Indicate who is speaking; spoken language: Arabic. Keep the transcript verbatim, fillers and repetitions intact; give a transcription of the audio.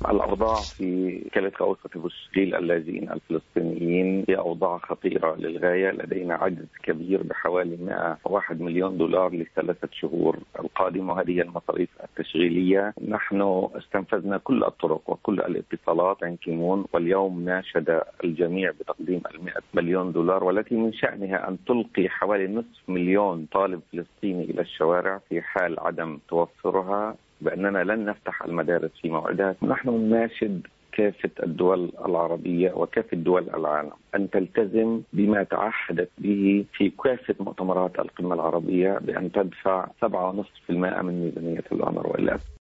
Speaker 1: الأوضاع في وكالة غوثة وتشغيل اللاجئين الفلسطينيين هي أوضاع خطيرة للغاية. لدينا عجز كبير بحوالي مئة وواحد مليون دولار لثلاثة شهور القادمة، وهذه المصاريف التشغيلية. نحن استنفذنا كل الطرق وكل الاتصالات عن كيمون، واليوم ناشد الجميع بتقديم المئة مليون دولار، والتي من شأنها أن تلقي حوالي نصف مليون طالب فلسطيني إلى الشوارع في حال عدم توفرها، بأننا لن نفتح المدارس في موعدها. نحن نناشد كافة الدول العربية وكافة دول العالم أن تلتزم بما تعهدت به في كافة مؤتمرات القمة العربية، بأن تدفع سبعة فاصلة خمسة بالمئة من ميزانية الأونروا.